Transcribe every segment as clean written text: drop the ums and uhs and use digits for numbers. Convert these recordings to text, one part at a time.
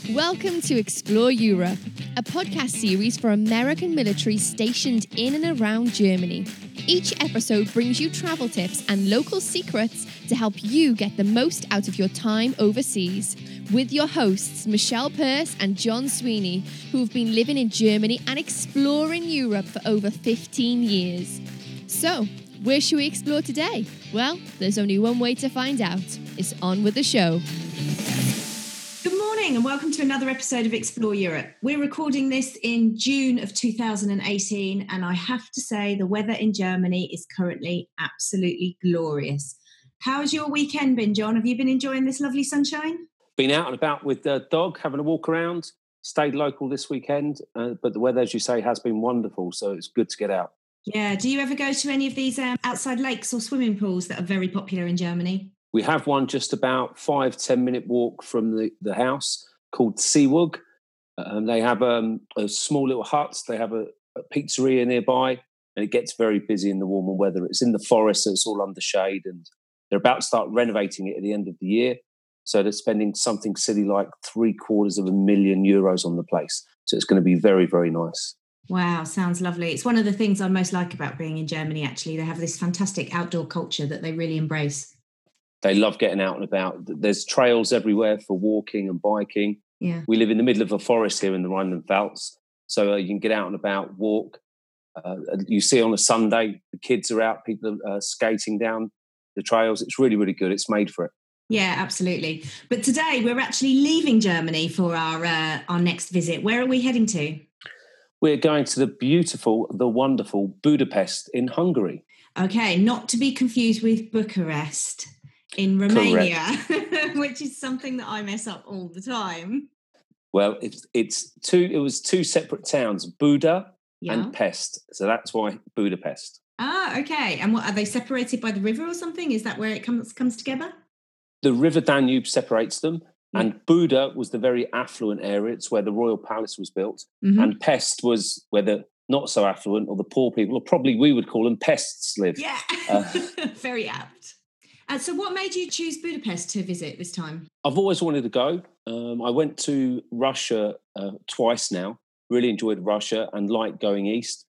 Welcome to Explore Europe, a podcast series for American military stationed in and around Germany. Each episode brings you travel tips and local secrets to help you get the most out of your time overseas. With your hosts, Michelle Pearce and John Sweeney, who have been living in Germany and exploring Europe for over 15 years. So, where should we explore today? Well, there's only one way to find out. It's on with the show. Good morning and welcome to another episode of Explore Europe. We're recording this in June of 2018 and I have to say the weather in Germany is currently absolutely glorious. How's your weekend been, John? Have you been enjoying this lovely sunshine? Been out and about with the dog, having a walk around, stayed local this weekend, but the weather, as you say, has been wonderful, so it's good to get out. Yeah, do you ever go to any of these outside lakes or swimming pools that are very popular in Germany? We have one just about 5-10 minute walk from the house called Seewug. They have a small little huts. They have a pizzeria nearby, and it gets very busy in the warmer weather. It's in the forest, so it's all under shade, and they're about to start renovating it at the end of the year. So they're spending something silly like €750,000 on the place. So it's going to be very, very nice. Wow, sounds lovely. It's one of the things I most like about being in Germany, actually. They have this fantastic outdoor culture that they really embrace. They love getting out and about. There's trails everywhere for walking and biking. Yeah. We live in the middle of a forest here in the Rhineland-Pfalz, so you can get out and about, walk. You see on a Sunday, the kids are out, people are skating down the trails. It's really, really good. It's made for it. Yeah, absolutely. But today we're actually leaving Germany for our next visit. Where are we heading to? We're going to the beautiful, the wonderful Budapest in Hungary. Okay, not to be confused with Bucharest in Romania, which is something that I mess up all the time. Well, it was two separate towns, Buda and Pest. So that's why Budapest. Ah, okay. And what, are they separated by the river or something? Is that where it comes together? The River Danube separates them. And Buda was the very affluent area. It's where the royal palace was built. Mm-hmm. And Pest was where the not so affluent or the poor people, or probably we would call them pests, live. Yeah, very apt. So what made you choose Budapest to visit this time? I've always wanted to go. I went to Russia twice now. Really enjoyed Russia and liked going east.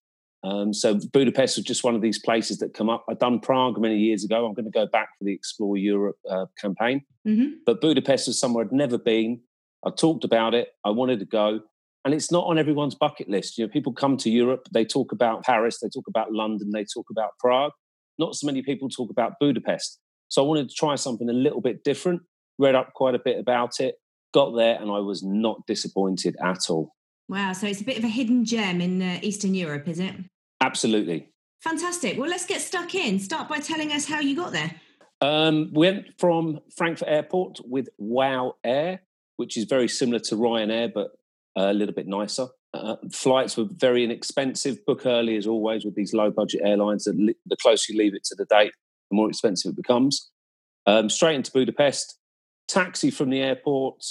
So Budapest was just one of these places that come up. I'd done Prague many years ago. I'm going to go back for the Explore Europe campaign. Mm-hmm. But Budapest was somewhere I'd never been. I talked about it. I wanted to go. And it's not on everyone's bucket list. You know, people come to Europe, they talk about Paris, they talk about London, they talk about Prague. Not so many people talk about Budapest. So I wanted to try something a little bit different, read up quite a bit about it, got there, and I was not disappointed at all. Wow, so it's a bit of a hidden gem in Eastern Europe, is it? Absolutely. Fantastic. Well, let's get stuck in. Start by telling us how you got there. We went from Frankfurt Airport with WOW Air, which is very similar to Ryanair, but a little bit nicer. Flights were very inexpensive. Book early, as always, with these low-budget airlines. The closer you leave it to the date, the more expensive it becomes. Straight into Budapest. Taxi from the airport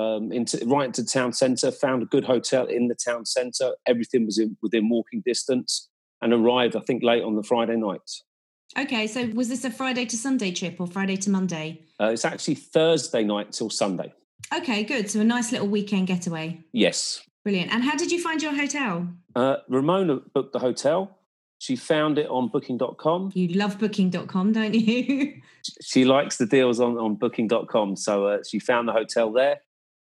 right into the town centre. Found a good hotel in the town centre. Everything was within walking distance, and arrived, I think, late on the Friday night. Okay, so was this a Friday to Sunday trip or Friday to Monday? It's actually Thursday night till Sunday. Okay, good. So a nice little weekend getaway. Yes. Brilliant. And how did you find your hotel? Ramona booked the hotel. She found it on Booking.com. You love Booking.com, don't you? She likes the deals on Booking.com. So she found the hotel there.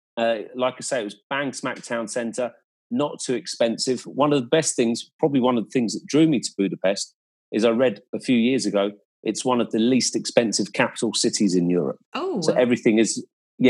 Like I say, it was bang smack town centre, not too expensive. One of the best things, probably one of the things that drew me to Budapest, is I read a few years ago, it's one of the least expensive capital cities in Europe. Oh. So everything's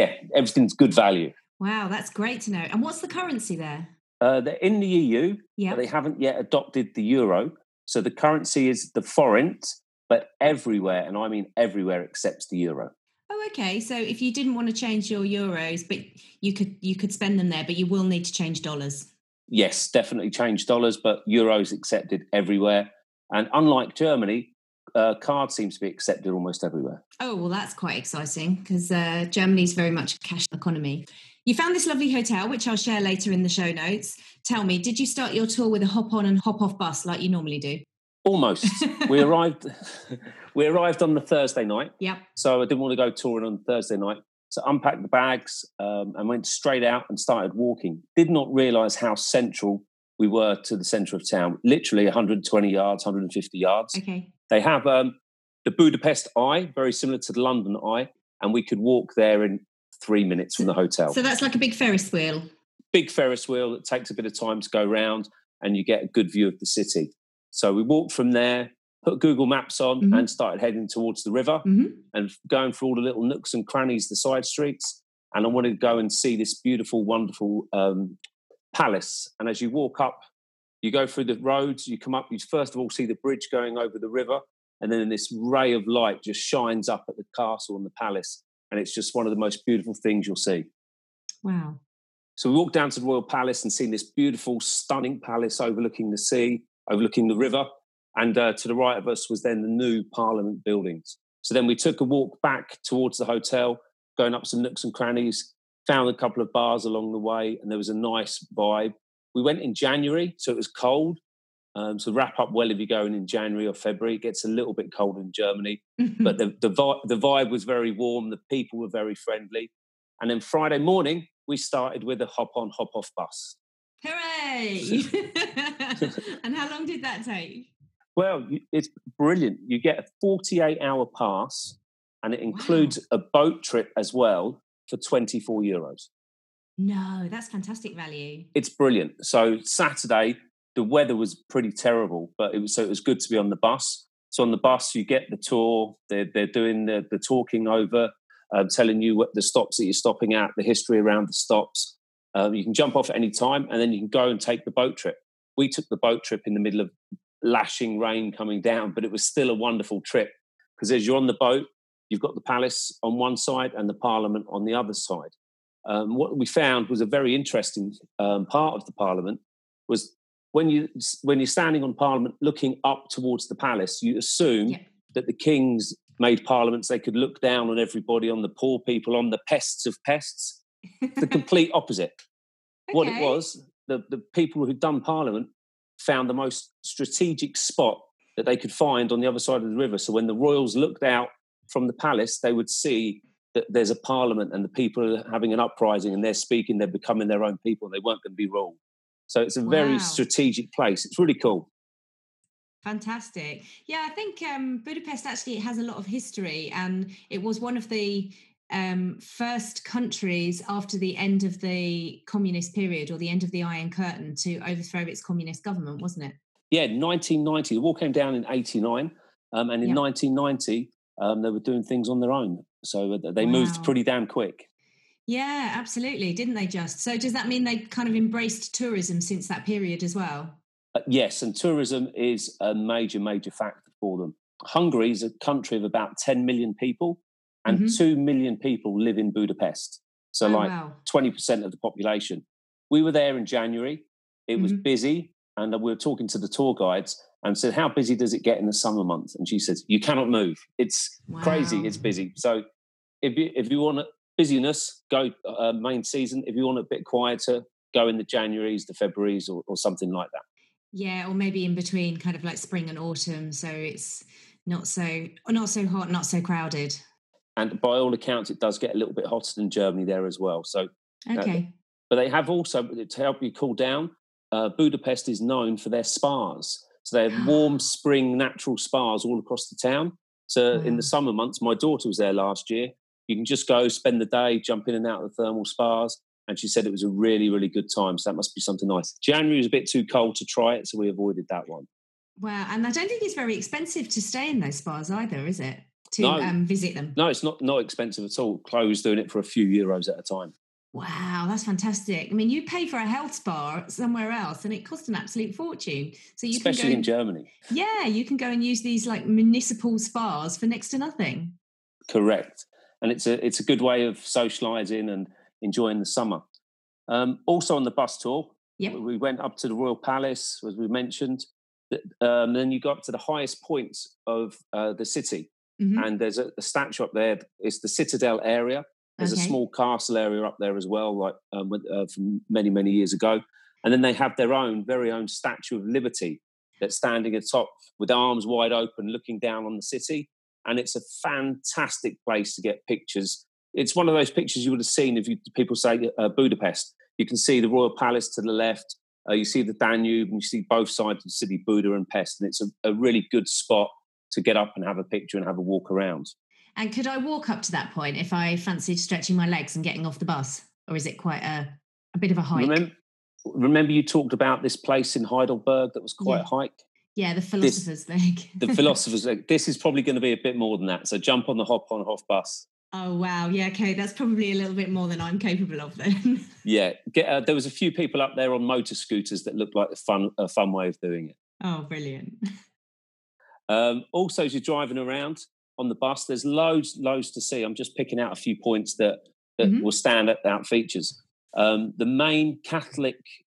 good value. Wow, that's great to know. And what's the currency there? They're in the EU, but they haven't yet adopted the euro. So the currency is the forint, but everywhere, and I mean everywhere, accepts the euro. Oh, okay. So if you didn't want to change your euros, but you could spend them there, but you will need to change dollars. Yes, definitely change dollars, but euros accepted everywhere. And unlike Germany, card seems to be accepted almost everywhere. Oh, well, that's quite exciting because Germany's very much a cash economy. You found this lovely hotel, which I'll share later in the show notes. Tell me, did you start your tour with a hop-on and hop-off bus like you normally do? Almost. We arrived on the Thursday night. Yep. So I didn't want to go touring on Thursday night. So unpacked the bags and went straight out and started walking. Did not realise how central we were to the centre of town. Literally 120 yards, 150 yards. Okay. They have the Budapest Eye, very similar to the London Eye, and we could walk there in 3 minutes from the hotel. So that's like a big Ferris wheel. Big Ferris wheel that takes a bit of time to go round, and you get a good view of the city. So we walked from there, put Google Maps on, and started heading towards the river and going through all the little nooks and crannies, the side streets. And I wanted to go and see this beautiful, wonderful palace. And as you walk up, you go through the roads, you come up, you first of all see the bridge going over the river, and then this ray of light just shines up at the castle and the palace. And it's just one of the most beautiful things you'll see. Wow. So we walked down to the Royal Palace and seen this beautiful, stunning palace overlooking the sea, overlooking the river. And to the right of us was then the new Parliament buildings. So then we took a walk back towards the hotel, going up some nooks and crannies, found a couple of bars along the way, and there was a nice vibe. We went in January, so it was cold. So wrap up well if you're going in January or February. It gets a little bit cold in Germany, but the vibe was very warm. The people were very friendly. And then Friday morning, we started with a hop-on, hop-off bus. Hooray! And how long did that take? Well, it's brilliant. You get a 48-hour pass, and it includes a boat trip as well for €24. No, that's fantastic value. It's brilliant. So Saturday, the weather was pretty terrible, but it was good to be on the bus. So on the bus, you get the tour. They're doing the talking over, telling you what the stops that you're stopping at, the history around the stops. You can jump off at any time, and then you can go and take the boat trip. We took the boat trip in the middle of lashing rain coming down, but it was still a wonderful trip because as you're on the boat, you've got the palace on one side and the Parliament on the other side. What we found was a very interesting part of the Parliament was when you're standing on Parliament looking up towards the palace, you assume that the kings made parliaments, they could look down on everybody, on the poor people, on the pests of pests. The complete opposite. Okay. What it was, the people who'd done Parliament found the most strategic spot that they could find on the other side of the river. So when the royals looked out from the palace, they would see that there's a Parliament and the people are having an uprising and they're speaking, they're becoming their own people, and they weren't going to be ruled. So it's a very strategic place. It's really cool. Fantastic. Yeah, I think Budapest actually has a lot of history, and it was one of the first countries after the end of the communist period or the end of the Iron Curtain to overthrow its communist government, wasn't it? Yeah, 1990. The wall came down in 89, and in 1990, they were doing things on their own. So they moved pretty damn quick. Yeah, absolutely. Didn't they just? So does that mean they kind of embraced tourism since that period as well? Yes, and tourism is a major, major factor for them. Hungary is a country of about 10 million people, and 2 million people live in Budapest. So 20% of the population. We were there in January. It was busy, and we were talking to the tour guides and said, how busy does it get in the summer months? And she said, you cannot move. It's crazy. It's busy. So if you want busyness, go main season. If you want a bit quieter, go in the Januaries, the Februaries, or something like that. Yeah, or maybe in between, kind of like spring and autumn. So it's not so hot, not so crowded. And by all accounts, it does get a little bit hotter than Germany there as well. So, okay. But they have also, to help you cool down, Budapest is known for their spas. So they have warm spring natural spas all across the town. So in the summer months, my daughter was there last year. You can just go spend the day, jump in and out of the thermal spas. And she said it was a really, really good time. So that must be something nice. January was a bit too cold to try it, so we avoided that one. Wow. And I don't think it's very expensive to stay in those spas either, is it? To visit them? No, it's not expensive at all. Chloe's doing it for a few euros at a time. Wow, that's fantastic. I mean, you pay for a health spa somewhere else and it costs an absolute fortune. So you Especially can go, in Germany. Yeah, you can go and use these like municipal spas for next to nothing. Correct. And it's a good way of socialising and enjoying the summer. Also on the bus tour, we went up to the Royal Palace, as we mentioned. Then you go up to the highest points of the city. And there's a statue up there. It's the Citadel area. There's a small castle area up there as well, like from many, many years ago. And then they have their very own Statue of Liberty that's standing atop with arms wide open, looking down on the city. And it's a fantastic place to get pictures it's one of those pictures you would have seen if people say Budapest. You can see the Royal Palace to the left, you see the Danube, and you see both sides of the city, Buda and Pest, and it's a really good spot to get up and have a picture and have a walk around. And could I walk up to that point if I fancied stretching my legs and getting off the bus? Or is it quite a bit of a hike? Remember you talked about this place in Heidelberg that was quite a hike? Yeah, the Philosopher's Leg. The Philosopher's Leg. This is probably going to be a bit more than that. So jump on the hop-on, hop-bus. Oh, wow. Yeah, okay. That's probably a little bit more than I'm capable of then. Yeah. There was a few people up there on motor scooters that looked like a fun way of doing it. Oh, brilliant. Also, as you're driving around on the bus, there's loads to see. I'm just picking out a few points that will stand out features. The main Catholic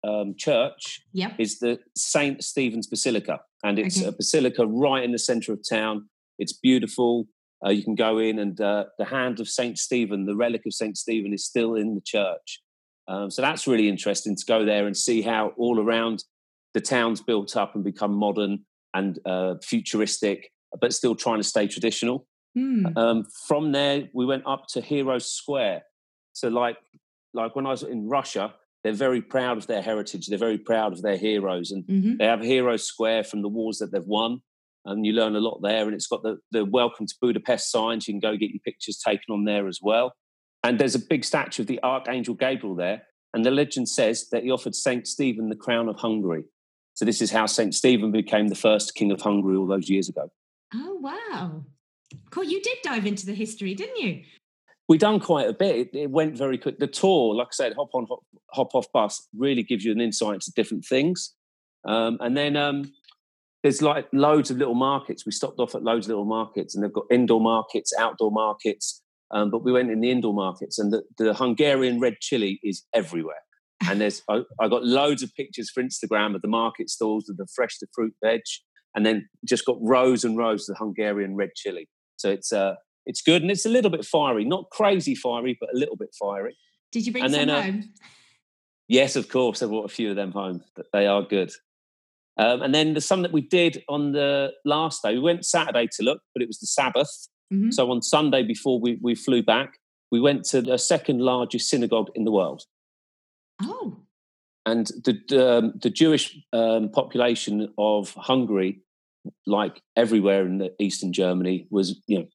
church is the St. Stephen's Basilica, and it's a basilica right in the centre of town. It's beautiful. You can go in, and the hand of St. Stephen, the relic of St. Stephen, is still in the church. So that's really interesting to go there and see how all around the town's built up and become modern and futuristic, but still trying to stay traditional. From there, we went up to Heroes Square. So like when I was in Russia, they're very proud of their heritage. They're very proud of their heroes. And they have Heroes Square from the wars that they've won. And you learn a lot there. And it's got the Welcome to Budapest signs. You can go get your pictures taken on there as well. And there's a big statue of the Archangel Gabriel there. And the legend says that he offered St. Stephen the crown of Hungary. So this is how St. Stephen became the first king of Hungary all those years ago. Oh, wow. Cool. You did dive into the history, didn't you? We done quite a bit. It went very quick. The tour, like I said, hop on, hop off bus, really gives you an insight into different things. And then there's like loads of little markets. We stopped off at loads of little markets, and they've got indoor markets, outdoor markets. But we went in the indoor markets, and the Hungarian red chili is everywhere. And I got loads of pictures for Instagram of the market stalls with the fresh to fruit veg, and then just got rows and rows of the Hungarian red chili. So it's good, and it's a little bit fiery, not crazy fiery, but a little bit fiery. Did you bring some home? Yes, of course. I brought a few of them home. They are good. And then there's some that we did on the last day. We went Saturday to look, but it was the Sabbath. So on Sunday before we flew back, we went to the second largest synagogue in the world. Oh. And the Jewish population of Hungary, like everywhere in the Eastern Germany, was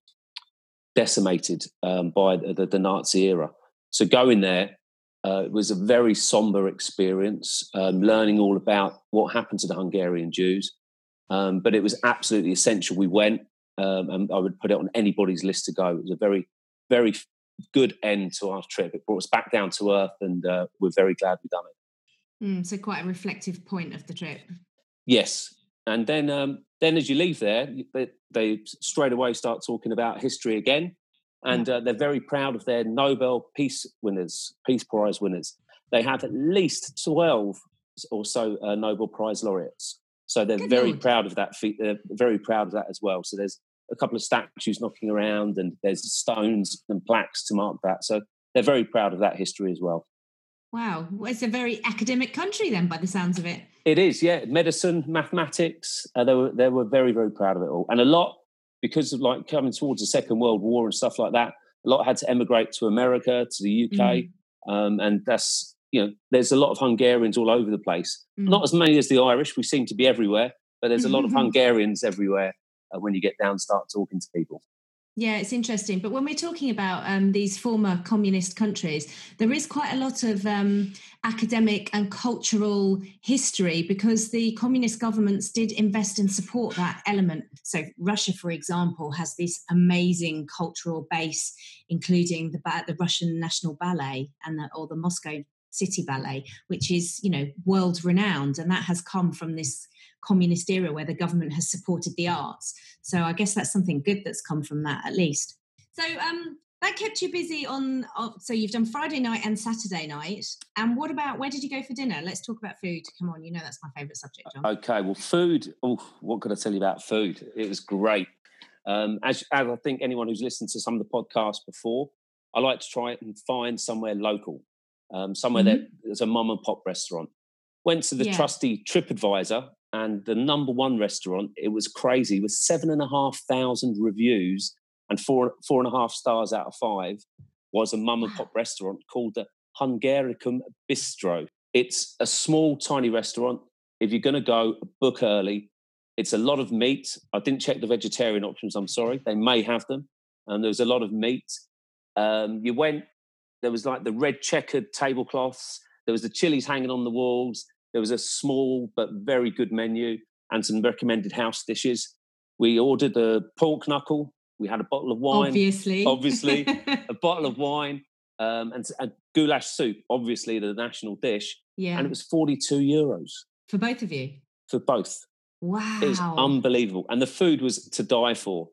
decimated by the Nazi era. So going there was a very somber experience, learning all about what happened to the Hungarian Jews. But it was absolutely essential. We went, and I would put it on anybody's list to go. It was a very, very good end to our trip. It brought us back down to earth, and we're very glad we've done it. So quite a reflective point of the trip. Yes. And then as you leave there, they straight away start talking about history again. And they're very proud of their Nobel Peace Prize winners. They have at least 12 or so Nobel Prize laureates. So they're very proud of that feat. They're very proud of that as well. So there's a couple of statues knocking around, and there's stones and plaques to mark that. So they're very proud of that history as well. Wow. Well, it's a very academic country then, by the sounds of it. It is, yeah. Medicine, mathematics, they were very, very proud of it all. And a lot, because of like coming towards the Second World War and stuff like that, a lot had to emigrate to America, to the UK. And that's, there's a lot of Hungarians all over the place. Not as many as the Irish. We seem to be everywhere, but there's a lot of Hungarians everywhere when you get down and start talking to people. Yeah, it's interesting. But when we're talking about these former communist countries, there is quite a lot of academic and cultural history because the communist governments did invest and support that element. So Russia, for example, has this amazing cultural base, including the Russian National Ballet or the Moscow City Ballet, which is, world renowned. And that has come from this communist era where the government has supported the arts. So I guess that's something good that's come from that, at least. So that kept you busy so you've done Friday night and Saturday night. And where did you go for dinner? Let's talk about food. Come on, that's my favourite subject, John. Okay, well, food. Oh, what could I tell you about food? It was great. As I think anyone who's listened to some of the podcasts before, I like to try and find somewhere local, somewhere that there's a mum and pop restaurant. Went to the trusty TripAdvisor, and the number one restaurant, it was crazy, with 7,500 reviews and 4.5 stars out of 5, was a mum and pop restaurant called the Hungaricum Bistro. It's a small, tiny restaurant. If you're going to go, book early. It's a lot of meat. I didn't check the vegetarian options, I'm sorry. They may have them. There was a lot of meat. You went, there was like the red checkered tablecloths. There was the chilies hanging on the walls. There was a small but very good menu and some recommended house dishes. We ordered a pork knuckle. We had a bottle of wine. Obviously, a bottle of wine and a goulash soup, obviously the national dish. Yeah. And it was €42. For both of you? For both. Wow. It was unbelievable. And the food was to die for.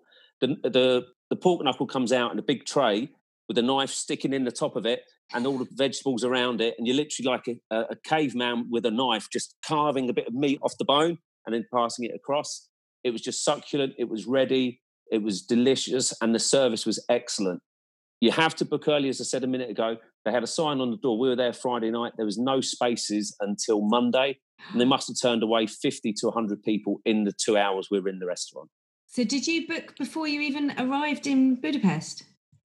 The pork knuckle comes out in a big tray with a knife sticking in the top of it and all the vegetables around it. And you're literally like a caveman with a knife, just carving a bit of meat off the bone and then passing it across. It was just succulent. It was ready. It was delicious. And the service was excellent. You have to book early, as I said a minute ago. They had a sign on the door. We were there Friday night. There was no spaces until Monday. And they must have turned away 50 to 100 people in the 2 hours we were in the restaurant. So did you book before you even arrived in Budapest?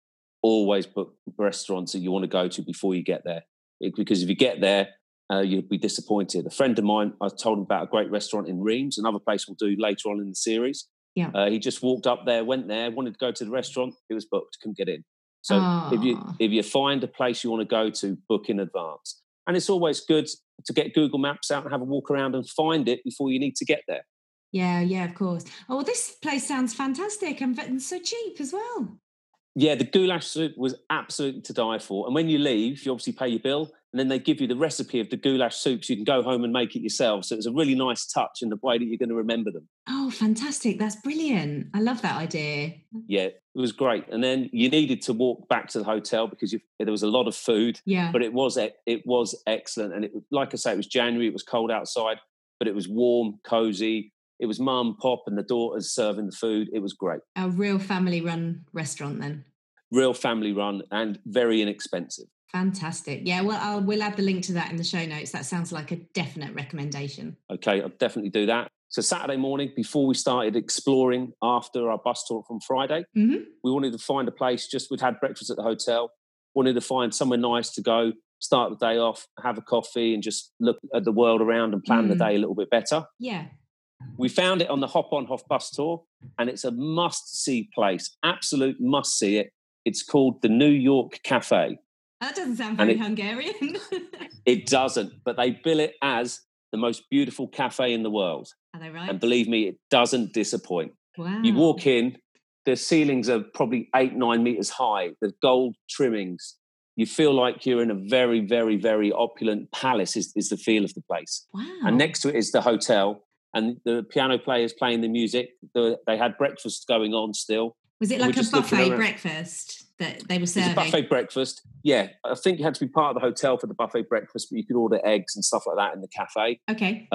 Always book restaurants that you want to go to before you get there. Because if you get there, you'll be disappointed. A friend of mine, I told him about a great restaurant in Reims, another place we'll do later on in the series. Yeah. He just walked up there, went there, wanted to go to the restaurant. It was booked, couldn't get in. So if you find a place you want to go to, book in advance. And it's always good to get Google Maps out and have a walk around and find it before you need to get there. Yeah, of course. Oh, well, this place sounds fantastic and so cheap as well. Yeah, the goulash soup was absolutely to die for. And when you leave, you obviously pay your bill and then they give you the recipe of the goulash soup so you can go home and make it yourself. So it's a really nice touch in the way that you're going to remember them. Oh, fantastic. That's brilliant. I love that idea. Yeah, it was great. And then you needed to walk back to the hotel because there was a lot of food. Yeah. But it was excellent. And like I say, it was January. It was cold outside, but it was warm, cozy. It was mum, pop and the daughters serving the food. It was great. A real family-run restaurant then? Real family-run and very inexpensive. Fantastic. Yeah, well, we'll add the link to that in the show notes. That sounds like a definite recommendation. Okay, I'll definitely do that. So Saturday morning, before we started exploring after our bus tour from Friday, we wanted to find a place, we'd had breakfast at the hotel, wanted to find somewhere nice to go, start the day off, have a coffee and just look at the world around and plan the day a little bit better. Yeah. We found it on the Hop On Hop bus tour and it's a must-see place, absolute must-see it. It's called the New York Cafe. That doesn't sound very Hungarian. It doesn't, but they bill it as the most beautiful cafe in the world. Are they right? And believe me, it doesn't disappoint. Wow. You walk in, the ceilings are probably 8-9 meters high. There's gold trimmings. You feel like you're in a very, very, very opulent palace is the feel of the place. Wow. And next to it is the hotel and the piano players playing the music. They had breakfast going on still. Was it like a buffet breakfast that they were serving? It was a buffet breakfast. Yeah. I think you had to be part of the hotel for the buffet breakfast, but you could order eggs and stuff like that in the cafe. Okay.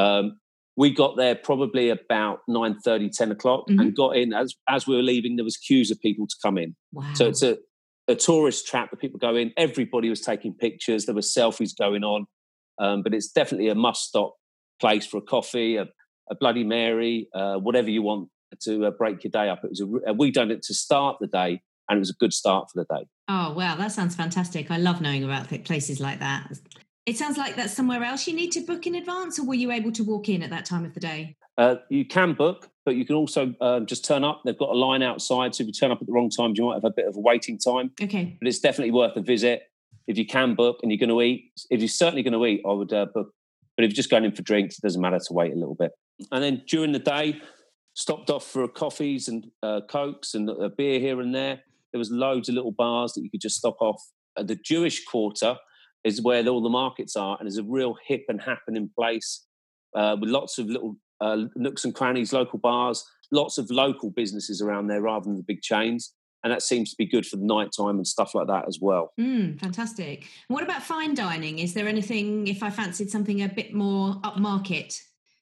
We got there probably about 9:30, 10 o'clock and got in. As we were leaving, there was queues of people to come in. Wow. So it's a tourist trap that people go in. Everybody was taking pictures. There were selfies going on. But it's definitely a must-stop place for a coffee, a Bloody Mary, whatever you want to break your day up. It was we done it to start the day and it was a good start for the day. Oh, wow. That sounds fantastic. I love knowing about places like that. It sounds like that's somewhere else you need to book in advance, or were you able to walk in at that time of the day? You can book, but you can also just turn up. They've got a line outside, so if you turn up at the wrong time, you might have a bit of a waiting time. Okay. But it's definitely worth a visit. If you can book and you're going to eat, if you're certainly going to eat, I would book. But if you're just going in for drinks, it doesn't matter to wait a little bit. And then during the day, stopped off for coffees and Cokes and a beer here and there. There was loads of little bars that you could just stop off. The Jewish quarter is where all the markets are, and there's a real hip and happening place with lots of little nooks and crannies, local bars, lots of local businesses around there rather than the big chains. And that seems to be good for the night time and stuff like that as well. Fantastic. What about fine dining? Is there anything, if I fancied something a bit more upmarket?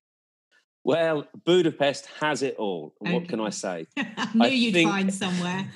Well, Budapest has it all. Okay. What can I say? I knew you'd find somewhere.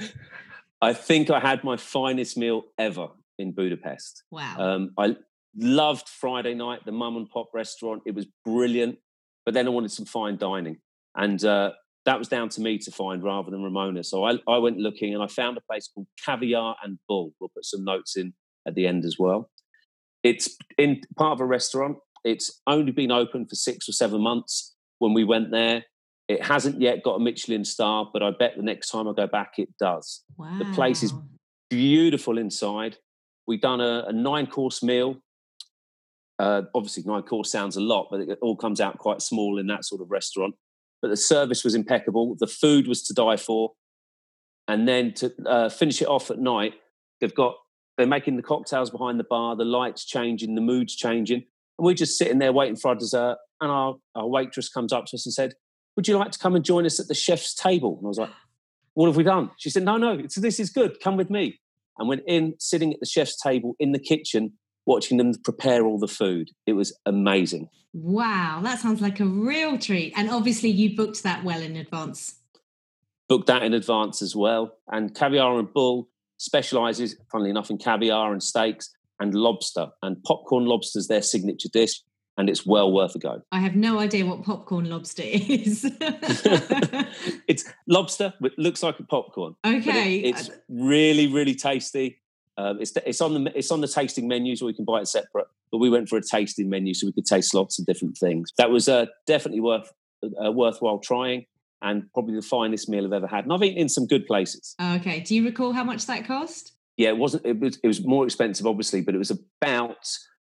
I think I had my finest meal ever in Budapest. Wow. I loved Friday night, the mum and pop restaurant. It was brilliant. But then I wanted some fine dining. And that was down to me to find rather than Ramona. So I went looking and I found a place called Caviar and Bull. We'll put some notes in at the end as well. It's in part of a restaurant. It's only been open for 6 or 7 months when we went there. It hasn't yet got a Michelin star, but I bet the next time I go back, it does. Wow. The place is beautiful inside. We've done a 9-course meal. Obviously, 9-course sounds a lot, but it all comes out quite small in that sort of restaurant. But the service was impeccable. The food was to die for. And then to finish it off at night, they're making the cocktails behind the bar, the lights changing, the mood's changing. And we're just sitting there waiting for our dessert. And our waitress comes up to us and said, "Would you like to come and join us at the chef's table?" And I was like, "What have we done?" She said, no, this is good. Come with me. And went in, sitting at the chef's table in the kitchen, watching them prepare all the food. It was amazing. Wow, that sounds like a real treat. And obviously you booked that well in advance. Booked that in advance as well. And Caviar and Bull specialises, funnily enough, in caviar and steaks and lobster. And popcorn lobster is their signature dish, and it's well worth a go. I have no idea what popcorn lobster is. It's lobster, but looks like a popcorn. Okay. It's really, really tasty. It's on the tasting menu, so we can buy it separate. But we went for a tasting menu so we could taste lots of different things. That was definitely worthwhile trying, and probably the finest meal I've ever had. And I've eaten in some good places. Okay. Do you recall how much that cost? Yeah, it wasn't. It was more expensive, obviously, but it was about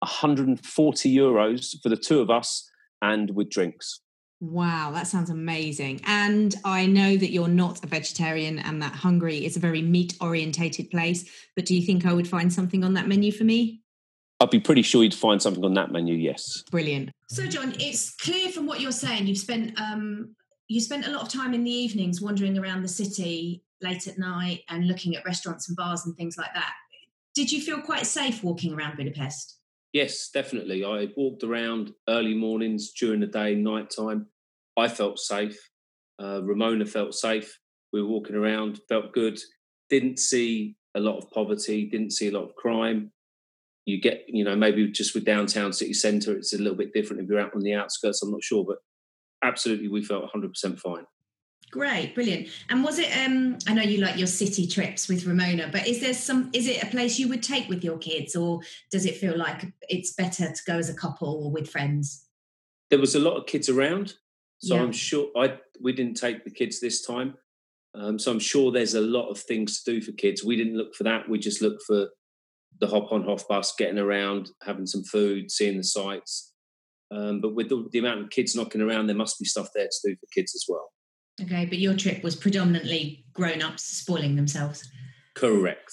€140 for the two of us, and with drinks. Wow, that sounds amazing. And I know that you're not a vegetarian and that Hungary is a very meat-orientated place, but do you think I would find something on that menu for me? I'd be pretty sure you'd find something on that menu, yes. Brilliant. So, John, it's clear from what you're saying, you spent a lot of time in the evenings wandering around the city late at night and looking at restaurants and bars and things like that. Did you feel quite safe walking around Budapest? Yes, definitely. I walked around early mornings, during the day, night time. I felt safe. Ramona felt safe. We were walking around, felt good. Didn't see a lot of poverty, didn't see a lot of crime. You get, maybe just with downtown city centre, it's a little bit different if you're out on the outskirts, I'm not sure. But absolutely, we felt 100% fine. Great, brilliant. And was it, I know you like your city trips with Ramona, but is it a place you would take with your kids, or does it feel like it's better to go as a couple or with friends? There was a lot of kids around, so Yeah. I'm sure we didn't take the kids this time. So I'm sure there's a lot of things to do for kids. We didn't look for that. We just looked for the hop-on, hop-bus, getting around, having some food, seeing the sights. But with the amount of kids knocking around, there must be stuff there to do for kids as well. Okay, but your trip was predominantly grown-ups spoiling themselves. Correct.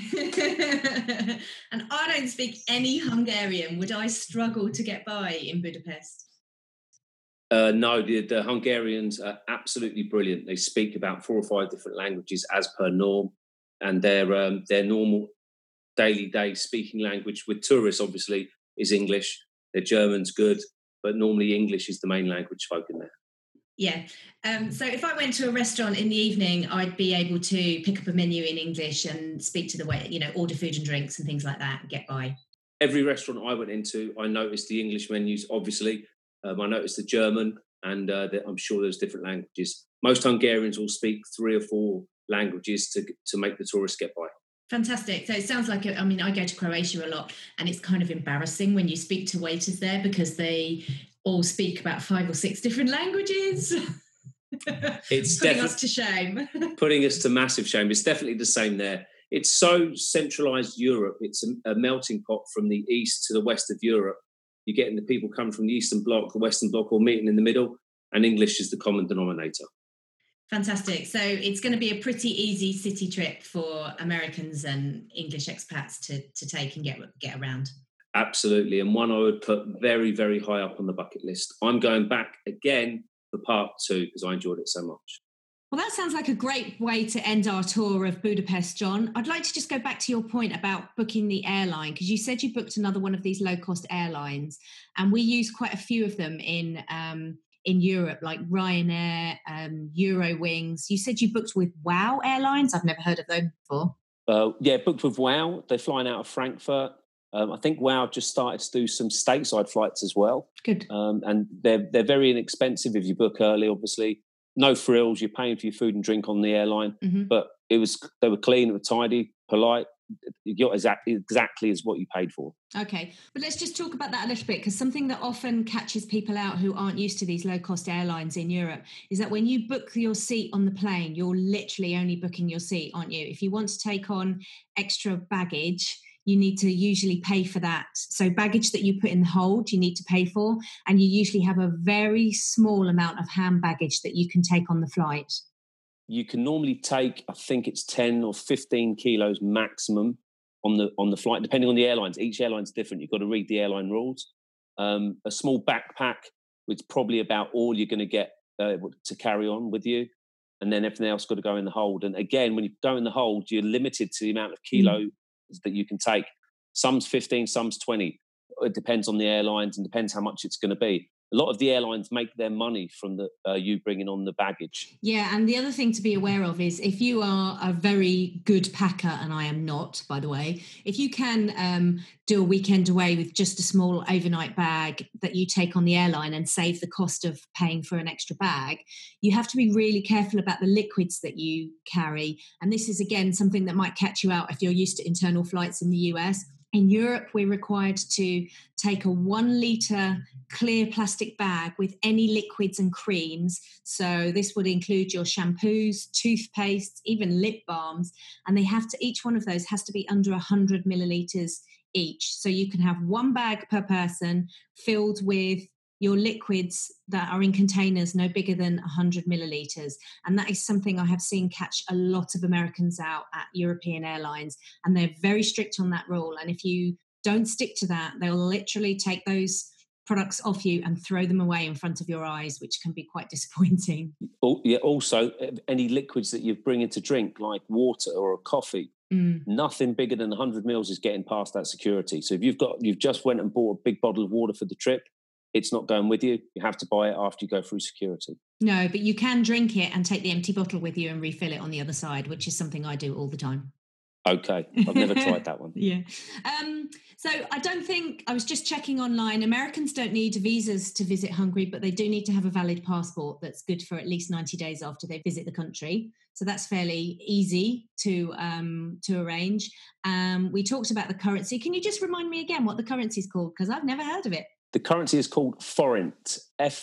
And I don't speak any Hungarian. Would I struggle to get by in Budapest? No, the Hungarians are absolutely brilliant. They speak about 4 or 5 different languages as per norm, and their normal daily speaking language with tourists obviously is English. Their German's good, but normally English is the main language spoken there. Yeah. So if I went to a restaurant in the evening, I'd be able to pick up a menu in English and speak to the waiter, order food and drinks and things like that and get by. Every restaurant I went into, I noticed the English menus, obviously. I noticed the German, and I'm sure there's different languages. Most Hungarians will speak 3 or 4 languages to make the tourists get by. Fantastic. So it sounds like, I go to Croatia a lot, and it's kind of embarrassing when you speak to waiters there because they all speak about 5 or 6 different languages. It's putting us to shame. Putting us to massive shame. It's definitely the same there. It's so centralised Europe. It's a melting pot from the east to the west of Europe. You're getting the people coming from the Eastern Bloc, the Western Bloc, all meeting in the middle, and English is the common denominator. Fantastic. So it's going to be a pretty easy city trip for Americans and English expats to take and get around. Absolutely. And one I would put very, very high up on the bucket list. I'm going back again for part 2 because I enjoyed it so much. Well, that sounds like a great way to end our tour of Budapest, John. I'd like to just go back to your point about booking the airline, because you said you booked another one of these low-cost airlines, and we use quite a few of them in Europe, like Ryanair, Eurowings. You said you booked with WOW Airlines. I've never heard of them before. Booked with WOW. They're flying out of Frankfurt. I think WOW just started to do some stateside flights as well. Good. And they're very inexpensive if you book early, obviously. no frills. You're paying for your food and drink on the airline, but they were clean, they were tidy, polite. You got exactly as what you paid for. Okay, but let's just talk about that a little bit, because something that often catches people out who aren't used to these low-cost airlines in Europe is that when you book your seat on the plane, you're literally only booking your seat, aren't you? If you want to take on extra baggage, you need to usually pay for that. So baggage that you put in the hold, you need to pay for, and you usually have a very small amount of hand baggage that you can take on the flight. You can normally take, I think it's 10 or 15 kilos maximum on the flight, depending on the airlines. Each airline's different. You've got to read the airline rules. A small backpack, which is probably about all you're going to get to carry on with you. And then everything else got to go in the hold. And again, when you go in the hold, you're limited to the amount of kilos that you can take. Some's 15, some's 20. It depends on the airlines and depends how much it's going to be. A lot of the airlines make their money from you bringing on the baggage. Yeah, and the other thing to be aware of is if you are a very good packer, and I am not, by the way, if you can do a weekend away with just a small overnight bag that you take on the airline and save the cost of paying for an extra bag, you have to be really careful about the liquids that you carry. And this is, again, something that might catch you out if you're used to internal flights in the US. In Europe, we're required to take a 1 litre clear plastic bag with any liquids and creams. So this would include your shampoos, toothpastes, even lip balms. And each one of those has to be under 100 millilitres each. So you can have 1 bag per person filled with your liquids that are in containers no bigger than 100 millilitres. And that is something I have seen catch a lot of Americans out at European airlines. And they're very strict on that rule. And if you don't stick to that, they'll literally take those products off you and throw them away in front of your eyes, which can be quite disappointing. Yeah, also, any liquids that you bring in to drink, like water or a coffee, nothing bigger than 100 mils is getting past that security. So if you've just went and bought a big bottle of water for the trip, it's not going with you. You have to buy it after you go through security. No, but you can drink it and take the empty bottle with you and refill it on the other side, which is something I do all the time. Okay, I've never tried that one. Yeah. So I was just checking online, Americans don't need visas to visit Hungary, but they do need to have a valid passport that's good for at least 90 days after they visit the country. So that's fairly easy to arrange. We talked about the currency. Can you just remind me again what the currency is called? Because I've never heard of it. The currency is called forint,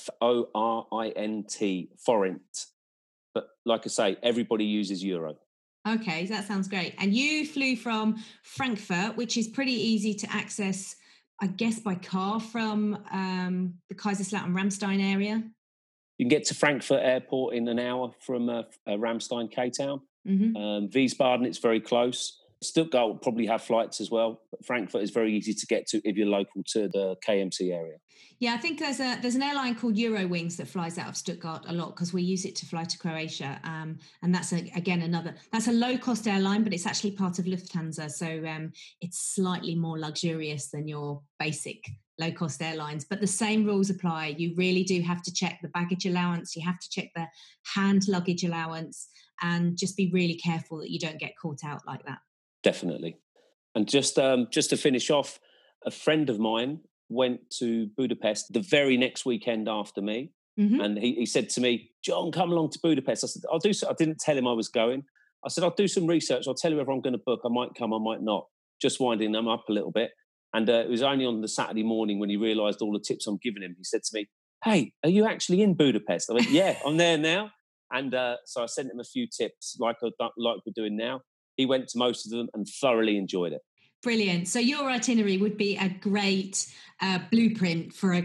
Forint, forint. But like I say, everybody uses euro. Okay, that sounds great. And you flew from Frankfurt, which is pretty easy to access, I guess, by car from the Kaiserslautern Ramstein area. You can get to Frankfurt Airport in an hour from Ramstein, K-Town. Wiesbaden, it's very close. Stuttgart will probably have flights as well, but Frankfurt is very easy to get to if you're local to the KMC area. Yeah, I think there's an airline called Eurowings that flies out of Stuttgart a lot because we use it to fly to Croatia, and that's that's a low-cost airline, but it's actually part of Lufthansa, so it's slightly more luxurious than your basic low-cost airlines. But the same rules apply. You really do have to check the baggage allowance, you have to check the hand luggage allowance, and just be really careful that you don't get caught out like that. Definitely. And just to finish off, a friend of mine went to Budapest the very next weekend after me. And he said to me, "John, come along to Budapest." I said, "I'll do so." I didn't tell him I was going. I said, "I'll do some research. I'll tell you whether I'm going to book. I might come, I might not." Just winding them up a little bit. And it was only on the Saturday morning when he realised all the tips I'm giving him. He said to me, "Hey, are you actually in Budapest?" I went, "Yeah, I'm there now." And so I sent him a few tips like we're doing now. He went to most of them and thoroughly enjoyed it. Brilliant. So your itinerary would be a great blueprint for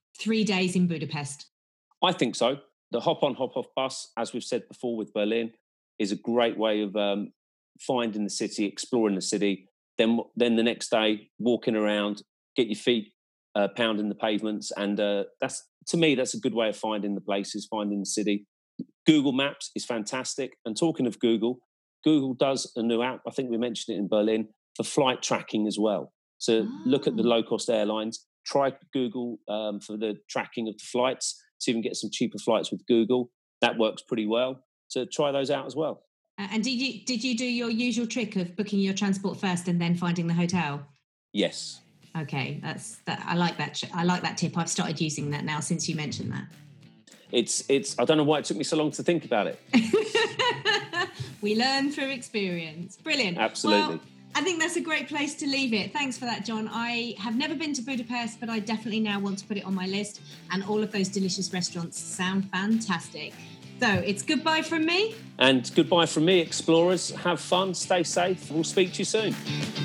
3 days in Budapest. I think so. The hop-on, hop-off bus, as we've said before with Berlin, is a great way of finding the city, exploring the city. Then the next day, walking around, get your feet pounding the pavements. And that's a good way of finding the places, finding the city. Google Maps is fantastic. And talking of Google does a new app, I think we mentioned it in Berlin, for flight tracking as well. So look at the low-cost airlines, try Google for the tracking of the flights, see if you can get some cheaper flights with Google. That works pretty well. So try those out as well. And did you do your usual trick of booking your transport first and then finding the hotel? Yes. Okay, I like that. I like that tip. I've started using that now since you mentioned that. it's. I don't know why it took me so long to think about it. We learn through experience. Brilliant. Absolutely. Well, I think that's a great place to leave it. Thanks for that, John. I have never been to Budapest, but I definitely now want to put it on my list. And all of those delicious restaurants sound fantastic. So it's goodbye from me. And goodbye from me, explorers. Have fun, stay safe. We'll speak to you soon.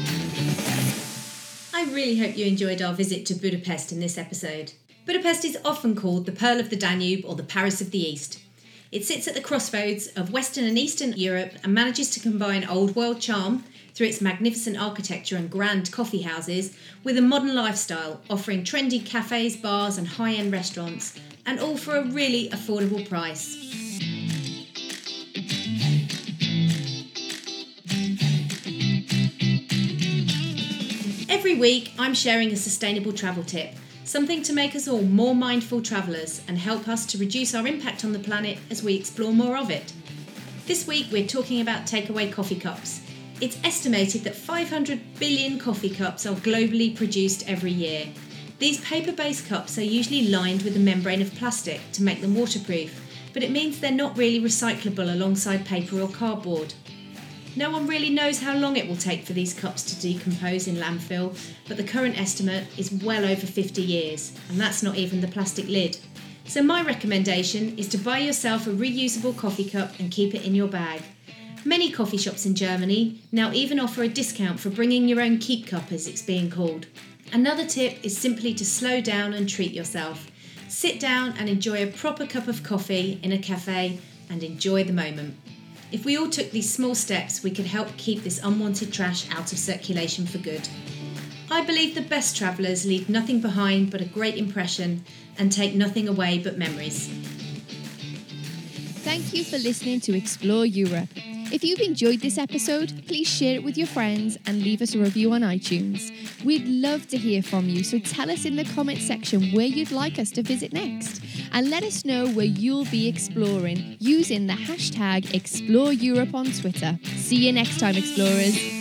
I really hope you enjoyed our visit to Budapest in this episode. Budapest is often called the Pearl of the Danube or the Paris of the East. It sits at the crossroads of Western and Eastern Europe and manages to combine old world charm through its magnificent architecture and grand coffee houses with a modern lifestyle, offering trendy cafes, bars and high-end restaurants, and all for a really affordable price. Every week, I'm sharing a sustainable travel tip, something to make us all more mindful travellers and help us to reduce our impact on the planet as we explore more of it. This week, we're talking about takeaway coffee cups. It's estimated that 500 billion coffee cups are globally produced every year. These paper-based cups are usually lined with a membrane of plastic to make them waterproof, but it means they're not really recyclable alongside paper or cardboard. No one really knows how long it will take for these cups to decompose in landfill, but the current estimate is well over 50 years, and that's not even the plastic lid. So my recommendation is to buy yourself a reusable coffee cup and keep it in your bag. Many coffee shops in Germany now even offer a discount for bringing your own keep cup, as it's being called. Another tip is simply to slow down and treat yourself. Sit down and enjoy a proper cup of coffee in a cafe and enjoy the moment. If we all took these small steps, we could help keep this unwanted trash out of circulation for good. I believe the best travellers leave nothing behind but a great impression and take nothing away but memories. Thank you for listening to Explore Europe. If you've enjoyed this episode, please share it with your friends and leave us a review on iTunes. We'd love to hear from you, so tell us in the comment section where you'd like us to visit next. And let us know where you'll be exploring using the hashtag Explore Europe on Twitter. See you next time, explorers.